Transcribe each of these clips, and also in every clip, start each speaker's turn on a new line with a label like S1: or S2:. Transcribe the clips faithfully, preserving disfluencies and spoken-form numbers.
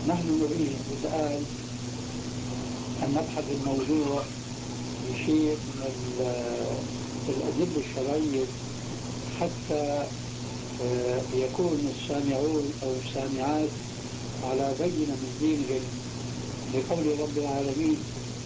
S1: نحن نريد الآن أن نبحث الموضوع بشيء من ال- الأدلة الشرعية حتى آه، يكون السامعون أو السامعات على بينة من دينهم لقول رب العالمين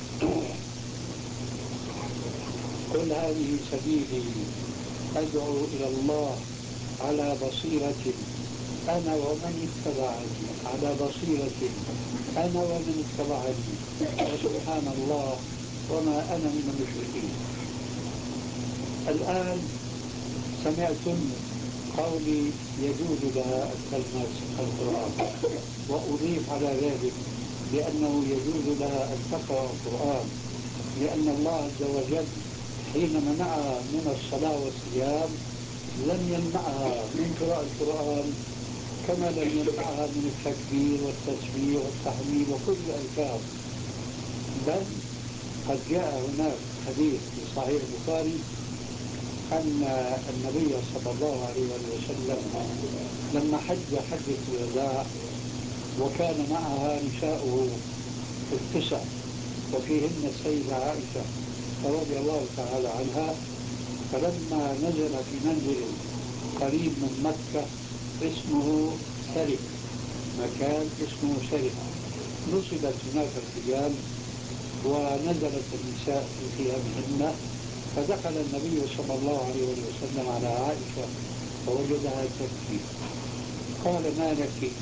S1: قل هذه سبيلي أدعو إلى الله على بصيرة أنا ومن اتبعني على بصيرة أنا ومن اتبعني وسبحان الله وما أنا من المشركين. الآن سمعتم قولي يجوز لها أن تلمس القرآن، وأضيف على ذلك بأنه يجوز لها أن تقرأ القرآن، لأن الله عز وجل حين منعها من الصلاة والصيام لم يمنعها من قراءة القرآن كما لم يمنعها من التكبير والتسبيح والتحميد وكل الأذكار، بل قد جاء هناك حديث في صحيح البخاري أن النبي صلى الله عليه وسلم لما حج حجة الوداع وكان معها نساؤه التسع وفيهن السيدة عائشة رضي الله تعالى عنها، فلما نزل في منزل قريب من مكة اسمه سرف، مكان اسمه سرف، نصبت هناك الحجاب ونزلت النساء في خيامهن، فدخل النبي صلى الله عليه وسلم على عائشة فوجدها تبكي، قال ما لك؟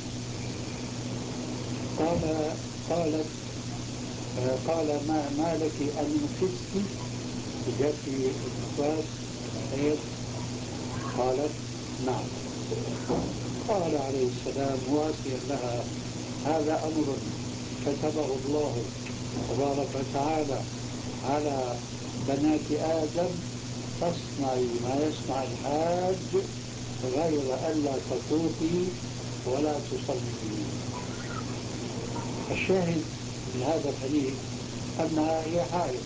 S1: قال قالت قال ما, ما لك أن نفستي؟ جاء في النفاس ايش؟ قالت نعم. قال عليه السلام واسيا لها هذا أمر كتبه الله تبارك وتعالى على بنات آدم، تصنعي ما يصنع الحاج غير ألا تطوفي ولا تصلي. الشاهد من هذا الحديث أنها هي حائض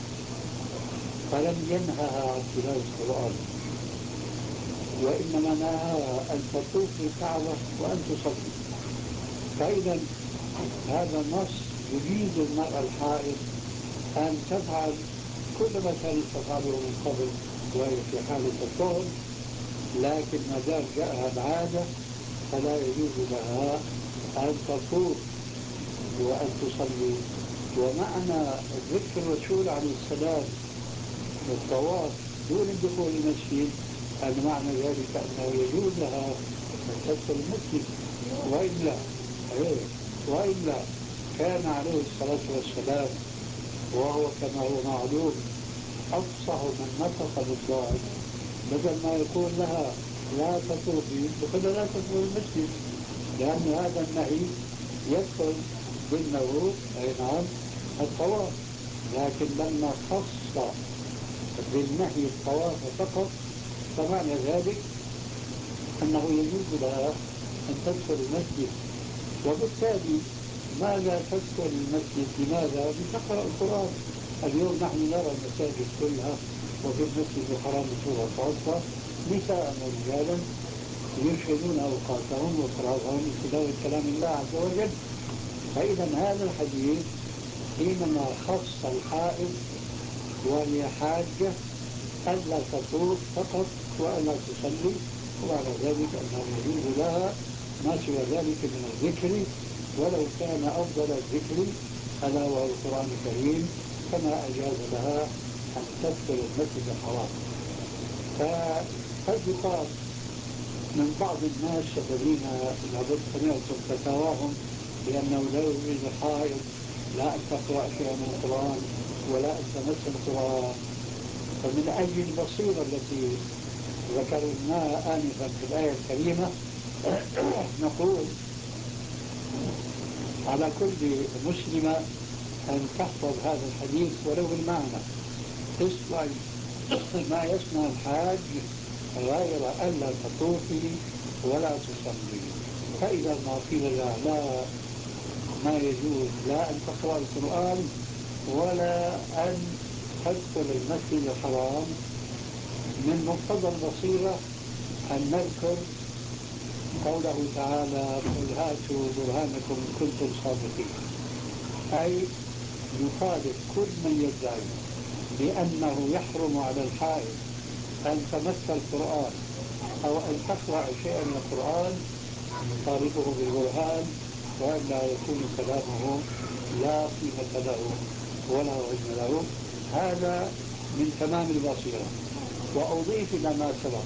S1: فلم ينهها عن تلاوة القرآن، وإنما نهاها أن تطوف الكعبة وأن تصلي. فإذا هذا النص يجيز المرأة الحائض أن تفعل كل ما كانت تفعله من قبل وهي في حالة الطهر، لكن ما دام جاءها العادة فلا يجوز لها أن تطوف وأن تصلي. ومعنى ذكر الرسول عليه السلام الطواف دون الدخول المسجد أن معنى ذلك أنه يجوز لها أن تدخل المسجد، وإلا إيه وإلا كان عليه الصلاة والسلام وهو كما هو معلوم أفصح من نطق بالضاد، بدل ما يقول لها لا تطوفي يقول لا تدخل المسجد، لأن هذا النهي يدخل ضمنه أي نعم الطواف. لكن لما خص بالنهي الطواف فقط فمعنى ذلك أنه يجوز لها أن تدخل المسجد. وبالتالي ماذا تدخل المسجد؟ لماذا؟ لتقرأ القرآن. اليوم نحن نرى المساجد كلها وفي المسجد الحرام بصورة خاصة نساء ورجالا يشغلون أوقاتهم وفراغهم بتلاوة كلام الله عز وجل. فإذا هذا الحديث حينما خص الحائض وهي حاجة ألا تطوف فقط وألا تصلي، وعلى ذلك أنه يجوز لها ما سوى ذلك من الذكر، ولو كان أفضل الذكر ألا وهو القرآن الكريم، كما أجاز لها أن تدخل المسجد الحرام. فقد يقال من بعض الناس الذين لابد سمعتم فتاواهم بأنه لا يجوز الحائض لا أن تقرأ شيئا من القرآن ولا أن تمس القرآن، فمن أجل البصيرة التي ذكرناها آنفا في الآية الكريمة نقول على كل مسلمة أن تحفظ هذا الحديث ولو بالمعنى، اسمعي ما يسمع الحاج غير ألا تطوفي ولا تصلي. فإذا ما قيل لها لا ما يجوز لا أن تقرأ القرآن ولا أن تدخل المسجد الحرام، من مقتضى البصيرة أن نذكر قوله تعالى قل هاتوا برهانكم إن كنتم صادقين، أي يخالف كل من يدعي بأنه يحرم على الحائض أن تمس القرآن أو أن تقرأ شيئا من القرآن، نطالبه بالبرهان، وألا يكون كلامه لا قيمة له ولا وزن له. هذا من تمام البصيرة. وأضيف إلى ما سبق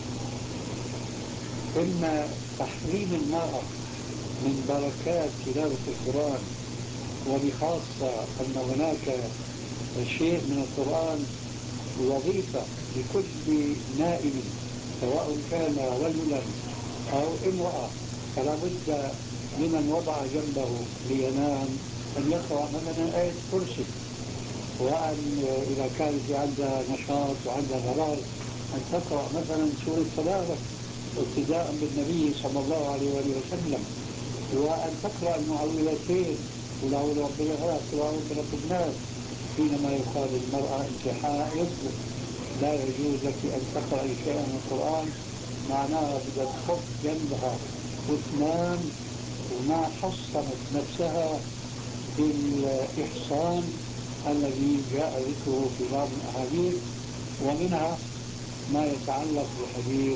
S1: إن تحريم المرأة من بركات تلاوة القرآن، وبخاصة أن هناك شيء من القرآن وظيفة لكل نائم سواء كان رجلا أو امرأة، فلا بد لمن وضع جنبه لينام أن يقرأ مثلا آية كرسي، وأن إذا كانت عندها نشاط وعندها فراغ أن تقرأ مثلا سورة تبارك ابتداء بالنبي صلى الله عليه وآله وسلم، وأن تقرأ المعوذتين قل أعوذ برب الفلق قل أعوذ برب الناس. حينما يقال للمرأة أنت حائض لا يجوز لك أن تقرأي شيئا من القرآن، معناها بدها تحط جنبها وتنام، وما حصنت نفسها بالإحصان الذي جاء ذكره في بعض الأحاديث، ومنها ما يتعلق بحديث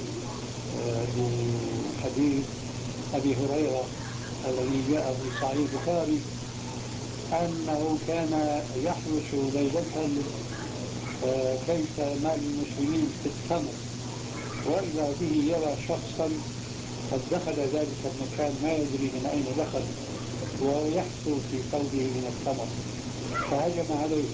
S1: بحديث أبي هريرة الذي جاء في صحيح البخاري أنه كان يحرس ليلة بيت مال المسلمين في التمر، وإذا به يرى شخصا قد دخل ذلك المكان ما يدري من أين دخل ويحثو في ثوبه من التمر، فهجم عليه،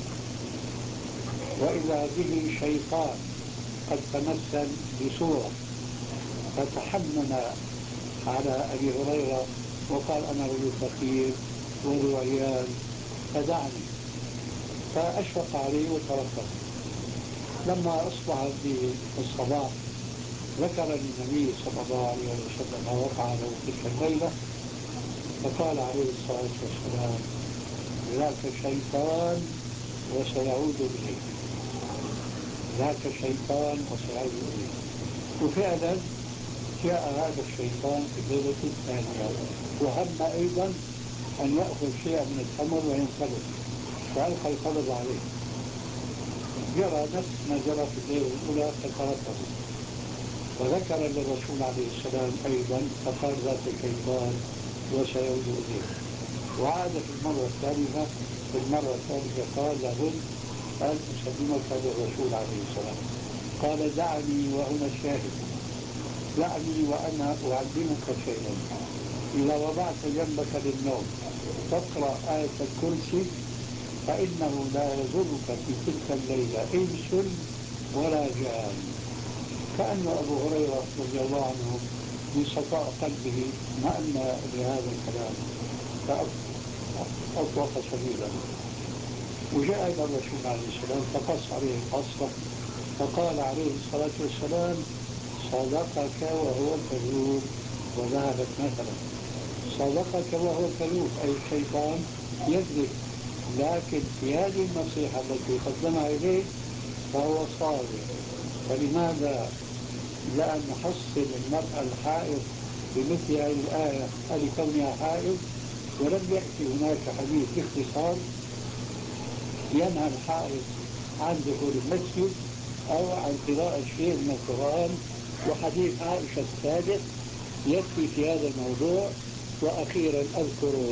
S1: وإذا به شيطان قد تمثل بصورة، فتحنن على أبي هريرة وقال أنا رجل فقير وذو عيال فدعني، فأشفق عليه وتركه. لما أصبح في الصباح ذكر للنبي صلى الله عليه وسلم ما وقع له تلك الليلة، فقال عليه الصلاة والسلام ذاك شيطان وسيعود إليه، ذاك شيطان وسيعود إليه. وفعلا جاء هذا الشيطان في الليلة الثانية وهم أيضا أن يأخذ شيئا من التمر وينطلق، فألقى القبض عليه، جرى نفس ما جرى في الليلة الأولى فتركه، وذكر للرسول عليه السلام أيضا فقال ذاك شيطان وسيعود إليه. وعاد في المرة الثالثة في المرة الثالثة قال لابد أن أسلمك للرسول عليه السلام، قال دعني وهنا الشاهد، دعني وأنا أعلمك شيئا، إذا وضعت جنبك للنوم تقرأ آية الكرسي فإنه لا يضرك في تلك الليلة إنس ولا جان. كأن أبو هريرة رضي الله عنه بصفاء قلبه مأن لهذا الكلام فأطلق سبيله، وجاء إلى الرسول عليه السلام فقص عليه القصة، فقال عليه الصلاة والسلام صدقك وهو كذوب وذهبت مثلا. صدقك وهو كذوب أي الشيطان يكذب، لكن في هذه النصيحة التي قدمها إليه فهو صادق. فلماذا لا نحصن المرأة الحائض بمثل هذه الآية لكونها حائض؟ ولم يأتي هناك حديث باختصار ينهى الحائض عن دخول المسجد أو عن قراءة شيء من القرآن. وحديث عائشة السابق يكفي في هذا الموضوع. وأخيرا أذكر